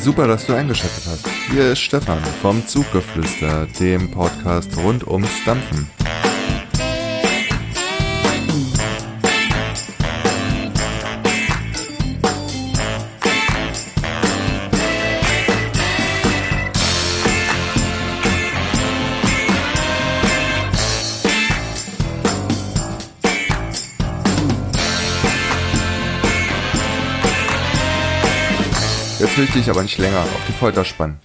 Super, dass du eingeschaltet hast. Hier ist Stefan vom Zuggeflüster, dem Podcast rund ums Dampfen. Jetzt will ich dich aber nicht länger auf die Folter spannen.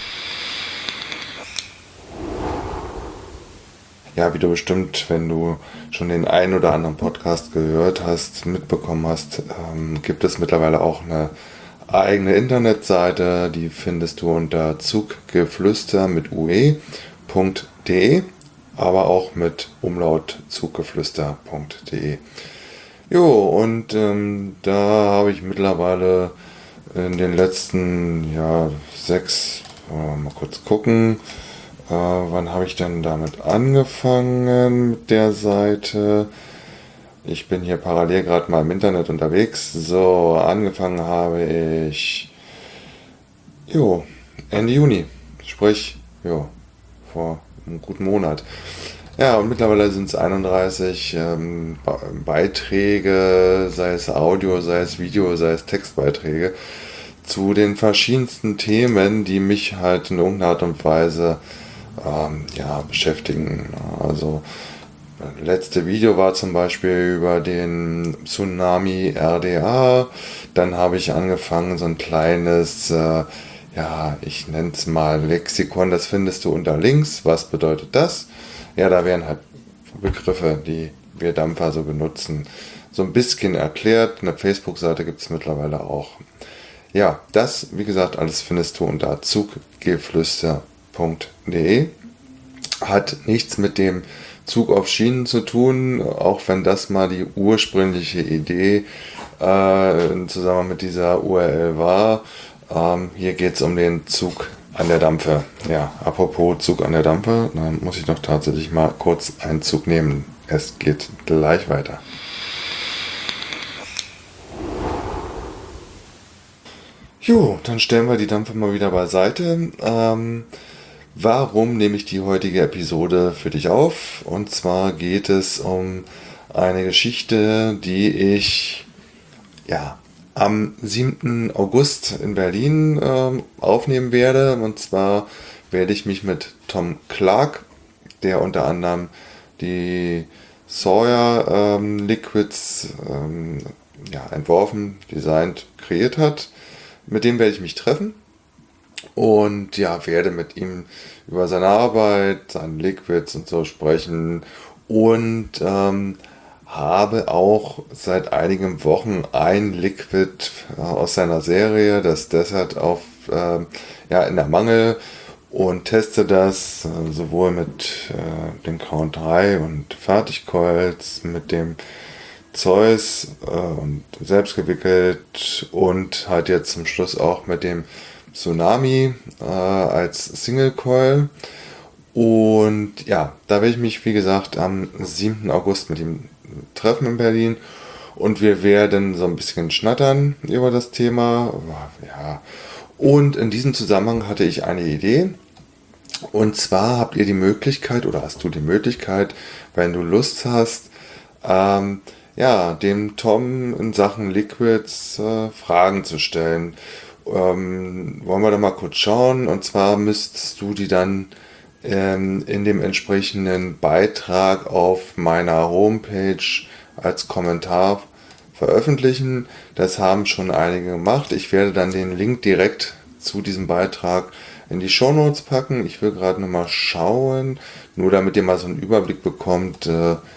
Ja, wie du bestimmt, wenn du schon den einen oder anderen Podcast gehört hast, mitbekommen hast, gibt es mittlerweile auch eine eigene Internetseite, die findest du unter zuggeflüster mit ue.de, aber auch mit Umlaut zuggeflüster.de. Jo, und da habe ich mittlerweile in den letzten, mal kurz gucken, wann habe ich denn damit angefangen mit der Seite? Ich bin hier parallel gerade mal im Internet unterwegs. So, angefangen habe ich, Ende Juni, sprich, vor einem guten Monat. Ja, und mittlerweile sind es 31 Beiträge, sei es Audio, sei es Video, sei es Textbeiträge, zu den verschiedensten Themen, die mich halt in irgendeiner Art und Weise beschäftigen. Also, das letzte Video war zum Beispiel über den Tsunami RDA. Dann habe ich angefangen, so ein kleines, ich nenne es mal Lexikon, das findest du unter links. Was bedeutet das? Ja, da werden halt Begriffe, die wir Dampfer so benutzen, so ein bisschen erklärt. Eine Facebook-Seite gibt es mittlerweile auch. Ja, das, wie gesagt, alles findest du unter zuggeflüster.de. Hat nichts mit dem Zug auf Schienen zu tun, auch wenn das mal die ursprüngliche Idee im Zusammenhang mit dieser URL war. Hier geht es um den Zug an der Dampfe. Ja, apropos Zug an der Dampfe, dann muss ich noch tatsächlich mal kurz einen Zug nehmen. Es geht gleich weiter. Jo, dann stellen wir die Dampfe mal wieder beiseite. Warum nehme ich die heutige Episode für dich auf? Und zwar geht es um eine Geschichte, die ich am 7. August in Berlin aufnehmen werde. Und zwar werde ich mich mit Tom Clark, der unter anderem die Sawyer Liquids entworfen, designt, kreiert hat, mit dem werde ich mich treffen. Und werde mit ihm über seine Arbeit, seine Liquids und so sprechen und habe auch seit einigen Wochen ein Liquid aus seiner Serie, das Desert in der Mangel, und teste das sowohl mit den Crown 3 und Fertigcoils, mit dem Zeus und selbst gewickelt und halt jetzt zum Schluss auch mit dem Tsunami als Single Coil. Und da werde ich mich, wie gesagt, am 7. August mit ihm treffen in Berlin und wir werden so ein bisschen schnattern über das Thema. Ja. Und in diesem Zusammenhang hatte ich eine Idee. Und zwar hast du die Möglichkeit, wenn du Lust hast, dem Tom in Sachen Liquids Fragen zu stellen. Wollen wir da mal kurz schauen, und zwar müsstest du die dann in dem entsprechenden Beitrag auf meiner Homepage als Kommentar veröffentlichen. Das haben schon einige gemacht. Ich werde dann den Link direkt zu diesem Beitrag in die Shownotes packen. Ich will gerade nochmal schauen, nur damit ihr mal so einen Überblick bekommt,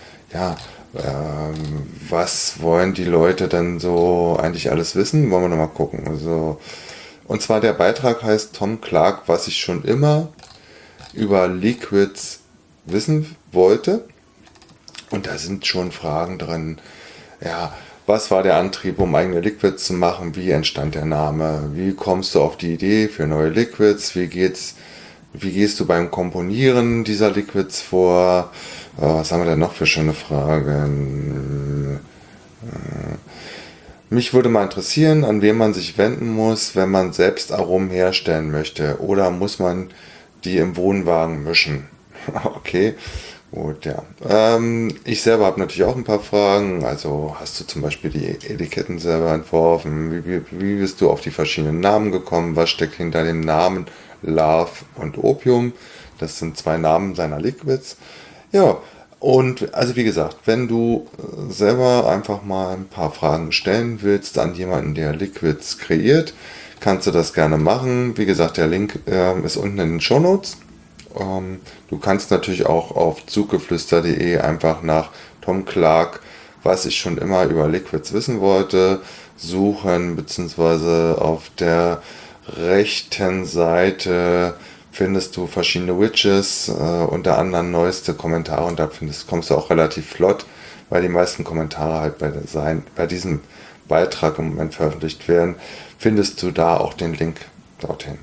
was wollen die Leute denn so eigentlich alles wissen? Wollen wir nochmal gucken. Also, und zwar der Beitrag heißt Tom Clark, was ich schon immer über Liquids wissen wollte. Und da sind schon Fragen drin. Ja, was war der Antrieb, um eigene Liquids zu machen? Wie entstand der Name? Wie kommst du auf die Idee für neue Liquids? Wie gehst du beim Komponieren dieser Liquids vor? Was haben wir denn noch für schöne Fragen? Mich würde mal interessieren, an wen man sich wenden muss, wenn man selbst Aromen herstellen möchte. Oder muss man die im Wohnwagen mischen? Okay, gut, ja. Ich selber habe natürlich auch ein paar Fragen. Also hast du zum Beispiel die Etiketten selber entworfen? Wie bist du auf die verschiedenen Namen gekommen? Was steckt hinter dem Namen Love und Opium? Das sind zwei Namen seiner Liquids. Ja, und also wie gesagt, wenn du selber einfach mal ein paar Fragen stellen willst an jemanden, der Liquids kreiert, kannst du das gerne machen. Wie gesagt, der Link ist unten in den Shownotes. Du kannst natürlich auch auf zuggeflüster.de einfach nach Tom Clark, was ich schon immer über Liquids wissen wollte, suchen, beziehungsweise auf der rechten Seite findest du verschiedene Widgets, unter anderem neueste Kommentare, und da kommst du auch relativ flott, weil die meisten Kommentare halt bei diesem Beitrag im Moment veröffentlicht werden, findest du da auch den Link dorthin.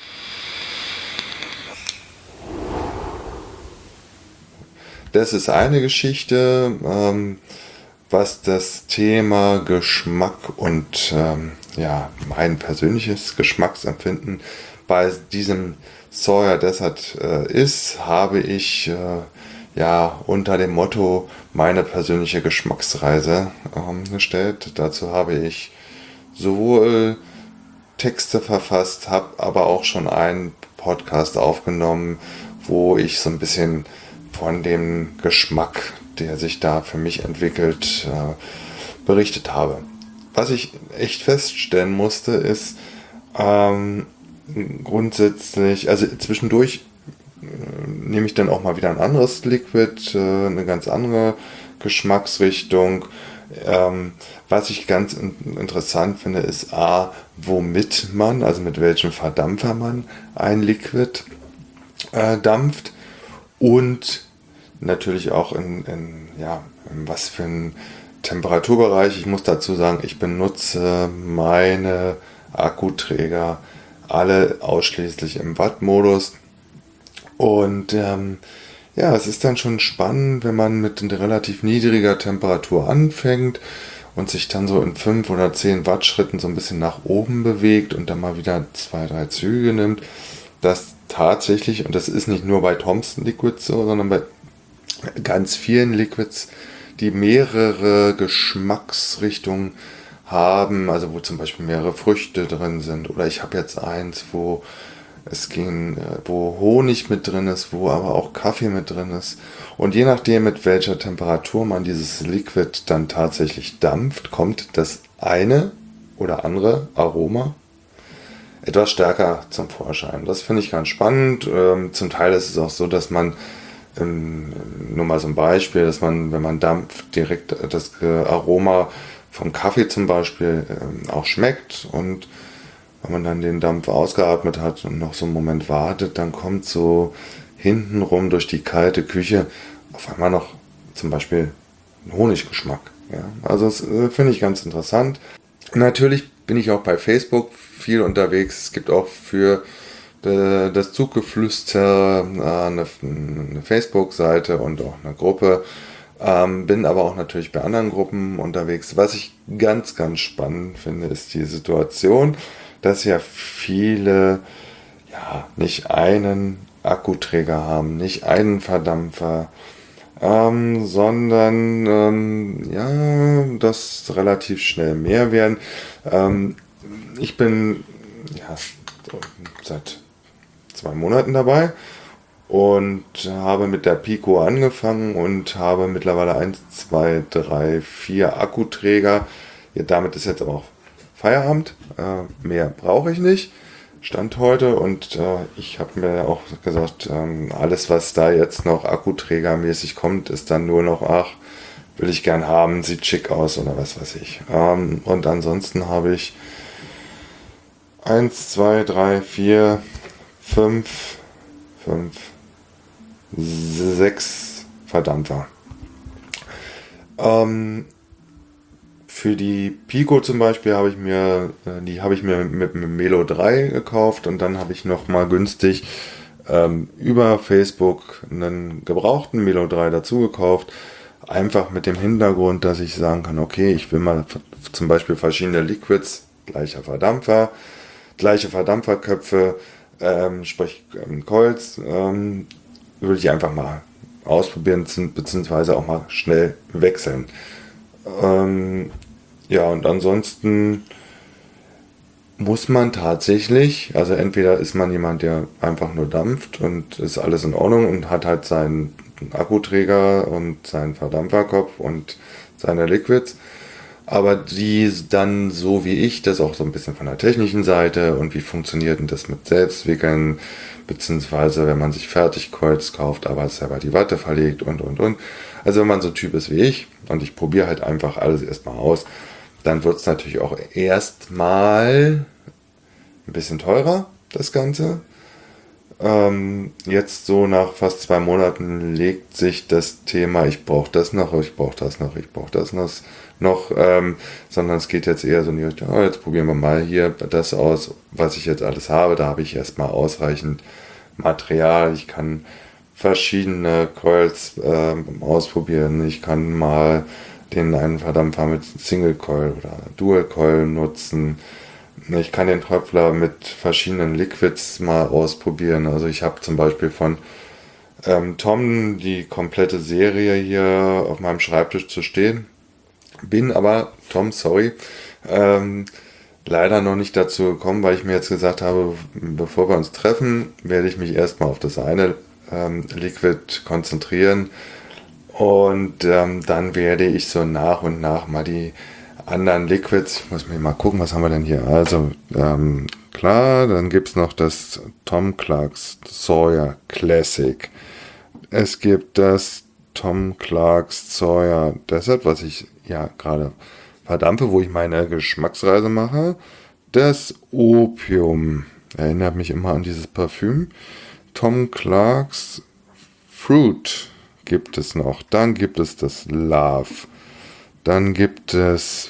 Das ist eine Geschichte, was das Thema Geschmack und ja, mein persönliches Geschmacksempfinden bei diesem Sawyer Desert ist, habe ich ja unter dem Motto meine persönliche Geschmacksreise gestellt. Dazu habe ich sowohl Texte verfasst, habe aber auch schon einen Podcast aufgenommen, wo ich so ein bisschen von dem Geschmack, der sich da für mich entwickelt, berichtet habe. Was ich echt feststellen musste, ist grundsätzlich, also zwischendurch nehme ich dann auch mal wieder ein anderes Liquid, eine ganz andere Geschmacksrichtung. Was ich ganz interessant finde, ist womit man, also mit welchem Verdampfer man ein Liquid dampft, und natürlich auch ja, in was für einen Temperaturbereich. Ich muss dazu sagen, ich benutze meine Akkuträger alle ausschließlich im Watt-Modus. Und ja, es ist dann schon spannend, wenn man mit relativ niedriger Temperatur anfängt und sich dann so in 5 oder 10 Watt Schritten so ein bisschen nach oben bewegt und dann mal wieder 2, 3 Züge nimmt. Das tatsächlich, und das ist nicht nur bei Thompson Liquids so, sondern bei ganz vielen Liquids, die mehrere Geschmacksrichtungen haben, also wo zum Beispiel mehrere Früchte drin sind. Oder ich habe jetzt eins, wo wo Honig mit drin ist, wo aber auch Kaffee mit drin ist. Und je nachdem, mit welcher Temperatur man dieses Liquid dann tatsächlich dampft, kommt das eine oder andere Aroma etwas stärker zum Vorschein. Das finde ich ganz spannend. Zum Teil ist es auch so, dass man, nur mal so ein Beispiel, dass man, wenn man dampft, direkt das Aroma vom Kaffee zum Beispiel auch schmeckt, und wenn man dann den Dampf ausgeatmet hat und noch so einen Moment wartet, dann kommt so hintenrum durch die kalte Küche auf einmal noch zum Beispiel ein Honiggeschmack. Ja? Also das finde ich ganz interessant. Natürlich bin ich auch bei Facebook viel unterwegs. Es gibt auch für das Zuggeflüster eine Facebook-Seite und auch eine Gruppe. Bin aber auch natürlich bei anderen Gruppen unterwegs. Was ich ganz, ganz spannend finde, ist die Situation, dass ja viele ja nicht einen Akkuträger haben, nicht einen Verdampfer, sondern ja, das relativ schnell mehr werden. Ich bin ja seit 2 Monaten dabei und habe mit der Pico angefangen und habe mittlerweile 1, 2, 3, 4 Akkuträger. Ja, damit ist jetzt aber auch Feierabend. Mehr brauche ich nicht. Stand heute, und ich habe mir auch gesagt, alles was da jetzt noch akkuträgermäßig kommt, ist dann nur noch, will ich gern haben, sieht schick aus oder was weiß ich. Und ansonsten habe ich 1, 2, 3, 4, 5, 6 Verdampfer. Für die Pico zum Beispiel habe ich mir mit dem Melo 3 gekauft, und dann habe ich noch mal günstig über Facebook einen gebrauchten Melo 3 dazu gekauft. Einfach mit dem Hintergrund, dass ich sagen kann, okay, ich will mal zum Beispiel verschiedene Liquids, gleiche Verdampferköpfe, sprich Coils, würde ich einfach mal ausprobieren, beziehungsweise auch mal schnell wechseln. Ja, und ansonsten muss man tatsächlich, also entweder ist man jemand, der einfach nur dampft und ist alles in Ordnung und hat halt seinen Akkuträger und seinen Verdampferkopf und seine Liquids, aber die dann so wie ich, das auch so ein bisschen von der technischen Seite und wie funktioniert denn das mit Selbstwickeln, beziehungsweise wenn man sich Fertigcoils kauft, aber selber die Watte verlegt und. Also wenn man so ein Typ ist wie ich und ich probiere halt einfach alles erstmal aus, dann wird es natürlich auch erstmal ein bisschen teurer, das Ganze. Jetzt so nach fast 2 Monaten legt sich das Thema, ich brauche das noch, ich brauche das noch, ich brauche das noch, sondern es geht jetzt eher so in die Richtung, oh, jetzt probieren wir mal hier das aus, was ich jetzt alles habe. Da habe ich erstmal ausreichend Material, ich kann verschiedene Coils ausprobieren, ich kann mal den einen Verdampfer mit Single Coil oder Dual Coil nutzen. Ich kann den Tröpfler mit verschiedenen Liquids mal ausprobieren. Also ich habe zum Beispiel von Tom die komplette Serie hier auf meinem Schreibtisch zu stehen. Bin aber, Tom, sorry, leider noch nicht dazu gekommen, weil ich mir jetzt gesagt habe, bevor wir uns treffen, werde ich mich erstmal auf das eine Liquid konzentrieren. Und dann werde ich so nach und nach mal die anderen Liquids, ich muss mir mal gucken, was haben wir denn hier? Also klar, dann gibt es noch das Tom Clark's Sawyer Classic. Es gibt das Tom Clark's Sawyer Desert, was ich ja gerade verdampfe, wo ich meine Geschmacksreise mache. Das Opium erinnert mich immer an dieses Parfüm. Tom Clark's Fruit gibt es noch. Dann gibt es das Love. Dann gibt es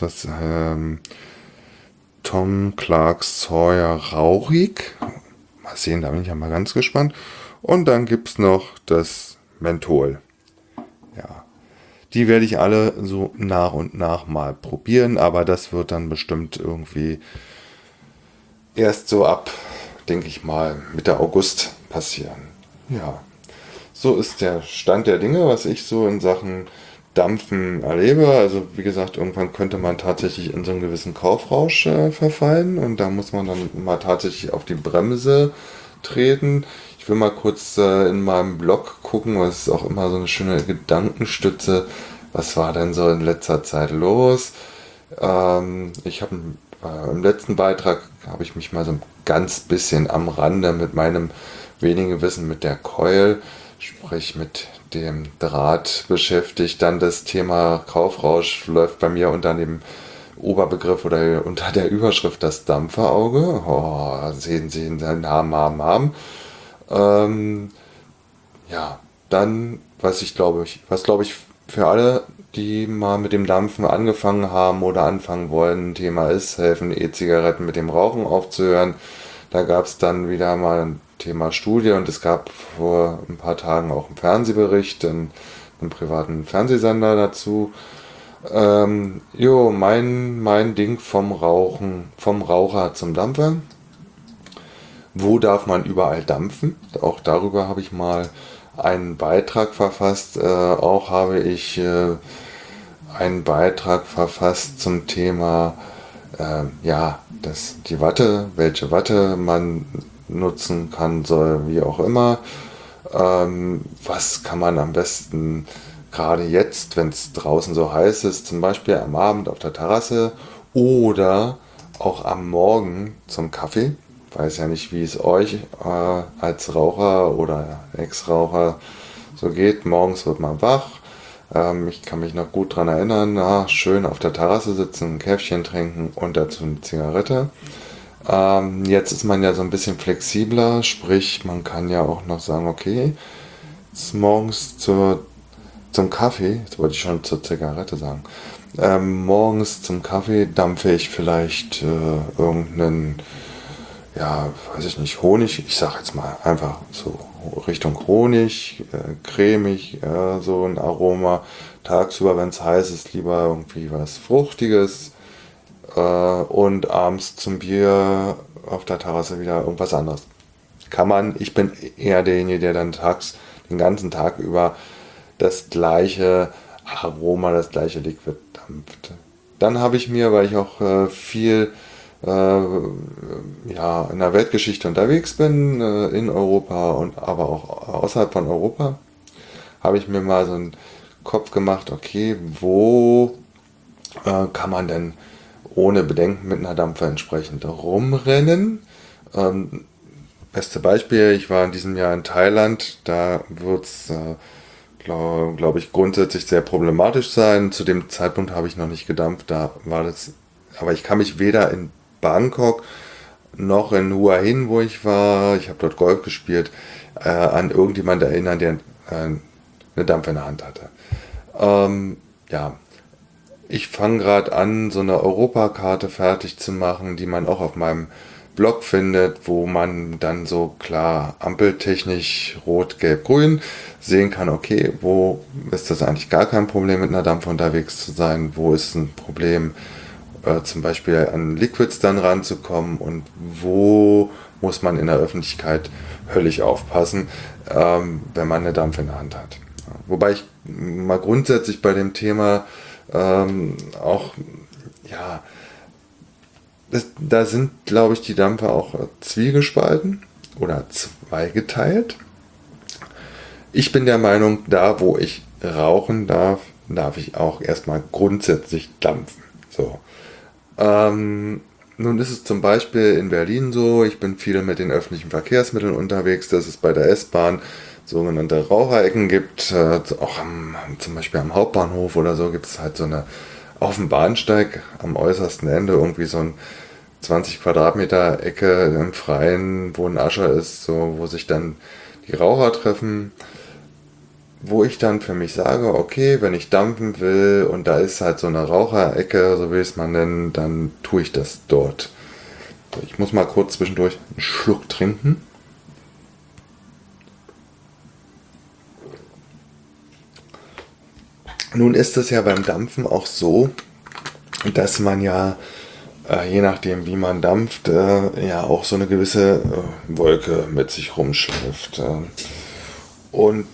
Tom Clark's Sawyer Rauchig. Mal sehen, da bin ich ja mal ganz gespannt. Und dann gibt es noch das Menthol. Ja, die werde ich alle so nach und nach mal probieren, aber das wird dann bestimmt irgendwie erst so ab, denke ich mal, Mitte August passieren. Ja, so ist der Stand der Dinge, was ich so in Sachen Dampfen erlebe. Also wie gesagt, irgendwann könnte man tatsächlich in so einen gewissen Kaufrausch verfallen und da muss man dann mal tatsächlich auf die Bremse treten. Ich will mal kurz in meinem Blog gucken, was ist auch immer so eine schöne Gedankenstütze. Was war denn so in letzter Zeit los? Ich habe im letzten Beitrag habe ich mich mal so ein ganz bisschen am Rande mit meinem wenigen Wissen mit der Coil, sprich mit dem Draht beschäftigt. Dann das Thema Kaufrausch läuft bei mir unter dem Oberbegriff oder unter der Überschrift das Dampferauge. Oh, sehen Sie den Ham. Ja, dann, was glaube ich für alle, die mal mit dem Dampfen angefangen haben oder anfangen wollen, ein Thema ist, helfen E-Zigaretten mit dem Rauchen aufzuhören. Da gab es dann wieder mal ein Thema Studie und es gab vor ein paar Tagen auch einen Fernsehbericht in einem privaten Fernsehsender dazu. Mein Ding vom Raucher zum Dampfer. Wo darf man überall dampfen? Auch darüber habe ich mal einen Beitrag verfasst. Auch habe ich einen Beitrag verfasst zum Thema die Watte, welche Watte man nutzen kann, soll, wie auch immer. Was kann man am besten gerade jetzt, wenn es draußen so heiß ist, zum Beispiel am Abend auf der Terrasse oder auch am Morgen zum Kaffee. Weiß ja nicht, wie es euch als Raucher oder Ex-Raucher so geht. Morgens wird man wach. Ich kann mich noch gut daran erinnern, schön auf der Terrasse sitzen, ein Käffchen trinken und dazu eine Zigarette. Jetzt ist man ja so ein bisschen flexibler, sprich man kann ja auch noch sagen, okay, jetzt morgens zum Kaffee, jetzt wollte ich schon zur Zigarette sagen, morgens zum Kaffee dampfe ich vielleicht irgendeinen, weiß ich nicht, Honig, ich sag jetzt mal einfach so Richtung Honig, cremig, so ein Aroma. Tagsüber, wenn es heiß ist, lieber irgendwie was Fruchtiges. und abends zum Bier auf der Terrasse wieder irgendwas anderes. Kann man, ich bin eher derjenige, der dann den ganzen Tag über das gleiche Aroma, das gleiche Liquid dampft. Dann habe ich mir, weil ich auch viel in der Weltgeschichte unterwegs bin, in Europa und aber auch außerhalb von Europa, habe ich mir mal so einen Kopf gemacht, okay, wo kann man denn ohne Bedenken mit einer Dampfer entsprechend rumrennen? Beste Beispiel, ich war in diesem Jahr in Thailand, da wird es, glaube ich, grundsätzlich sehr problematisch sein. Zu dem Zeitpunkt habe ich noch nicht gedampft, da war das, aber ich kann mich weder in Bangkok noch in Hua Hin, wo ich war, ich habe dort Golf gespielt, an irgendjemand erinnern, der eine Dampfe in der Hand hatte. Ja, ich fange gerade an, so eine Europakarte fertig zu machen, die man auch auf meinem Blog findet, wo man dann so klar ampeltechnisch rot, gelb, grün sehen kann, okay, wo ist das eigentlich gar kein Problem mit einer Dampfe unterwegs zu sein, wo ist ein Problem zum Beispiel an Liquids dann ranzukommen und wo muss man in der Öffentlichkeit höllisch aufpassen, wenn man eine Dampfe in der Hand hat. Wobei ich mal grundsätzlich bei dem Thema auch, ja, da sind, glaube ich, die Dampfer auch zwiegespalten oder zweigeteilt. Ich bin der Meinung, da wo ich rauchen darf, darf ich auch erstmal grundsätzlich dampfen. So. Nun ist es zum Beispiel in Berlin so, ich bin viel mit den öffentlichen Verkehrsmitteln unterwegs, dass es bei der S-Bahn sogenannte Raucherecken gibt, auch zum Beispiel am Hauptbahnhof oder so gibt es halt so eine, auf dem Bahnsteig am äußersten Ende irgendwie so ein 20 Quadratmeter Ecke im Freien, wo ein Ascher ist, so, wo sich dann die Raucher treffen, wo ich dann für mich sage, okay, wenn ich dampfen will und da ist halt so eine Raucherecke, so will ich es mal nennen, dann tue ich das dort. Ich muss mal kurz zwischendurch einen Schluck trinken. Nun ist es ja beim Dampfen auch so, dass man ja, je nachdem wie man dampft, ja auch so eine gewisse Wolke mit sich rumschleift. Und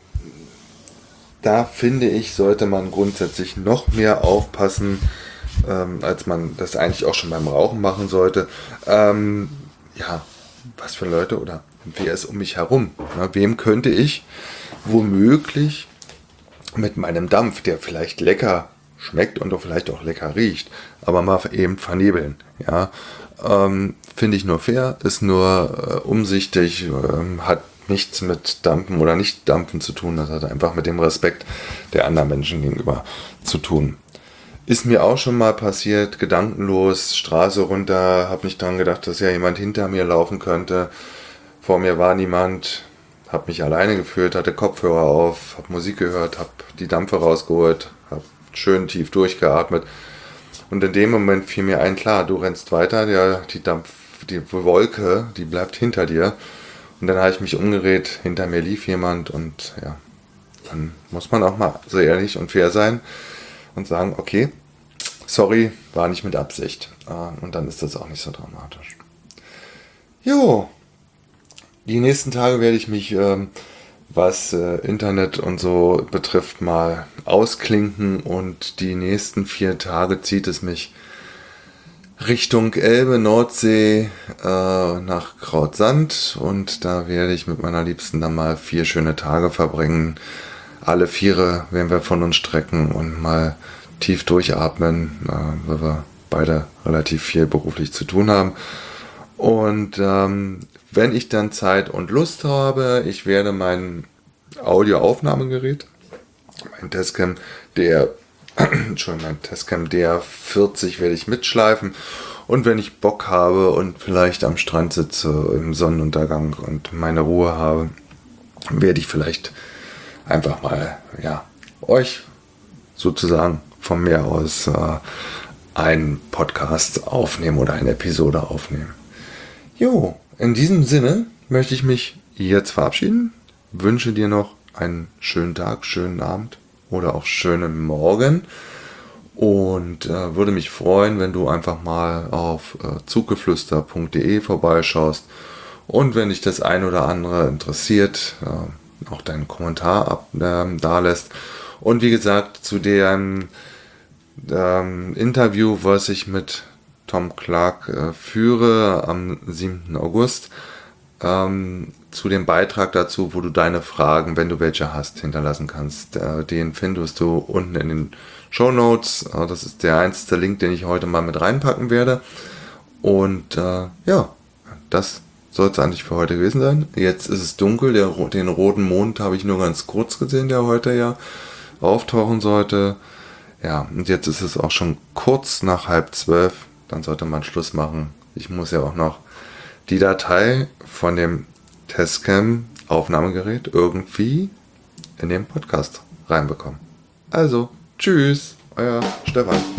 da finde ich, sollte man grundsätzlich noch mehr aufpassen, als man das eigentlich auch schon beim Rauchen machen sollte. Ja, was für Leute oder wer ist um mich herum? Na, wem könnte ich womöglich mit meinem Dampf, der vielleicht lecker schmeckt und vielleicht auch lecker riecht, aber mal eben vernebeln. Ja, finde ich nur fair, ist nur umsichtig, hat nichts mit Dampfen oder nicht Dampfen zu tun, das hat einfach mit dem Respekt der anderen Menschen gegenüber zu tun. Ist mir auch schon mal passiert, gedankenlos, Straße runter, habe nicht dran gedacht, dass ja jemand hinter mir laufen könnte. Vor mir war niemand, habe mich alleine gefühlt, hatte Kopfhörer auf, habe Musik gehört, habe die Dampfe rausgeholt, habe schön tief durchgeatmet. Und in dem Moment fiel mir ein, klar, du rennst weiter, die Wolke, die bleibt hinter dir. Und dann habe ich mich umgedreht, hinter mir lief jemand und ja, dann muss man auch mal so ehrlich und fair sein und sagen, okay, sorry, war nicht mit Absicht. Und dann ist das auch nicht so dramatisch. Jo, die nächsten Tage werde ich mich, was Internet und so betrifft, mal ausklinken und die nächsten 4 Tage zieht es mich Richtung Elbe, Nordsee, nach Krautsand und da werde ich mit meiner Liebsten dann mal 4 schöne Tage verbringen. Alle 4 werden wir von uns strecken und mal tief durchatmen, weil wir beide relativ viel beruflich zu tun haben. Und wenn ich dann Zeit und Lust habe, ich werde mein Audioaufnahmegerät, mein Tascam DR40 werde ich mitschleifen und wenn ich Bock habe und vielleicht am Strand sitze im Sonnenuntergang und meine Ruhe habe, werde ich vielleicht einfach mal euch sozusagen vom Meer aus einen Podcast aufnehmen oder eine Episode aufnehmen. Jo, in diesem Sinne möchte ich mich jetzt verabschieden, wünsche dir noch einen schönen Tag, schönen Abend oder auch schönen Morgen Und würde mich freuen, wenn du einfach mal auf zuggeflüster.de vorbeischaust und wenn dich das ein oder andere interessiert, auch deinen Kommentar da lässt. Und wie gesagt, zu dem Interview, was ich mit Tom Clark führe am 7. August, zu dem Beitrag dazu, wo du deine Fragen, wenn du welche hast, hinterlassen kannst. Den findest du unten in den Shownotes. Das ist der einzige Link, den ich heute mal mit reinpacken werde. Und ja, das soll es eigentlich für heute gewesen sein. Jetzt ist es dunkel. Den roten Mond habe ich nur ganz kurz gesehen, der heute ja auftauchen sollte. Ja, und jetzt ist es auch schon kurz nach 11:30. Dann sollte man Schluss machen. Ich muss ja auch noch die Datei von dem Testcam-Aufnahmegerät irgendwie in den Podcast reinbekommen. Also, tschüss, euer Stefan.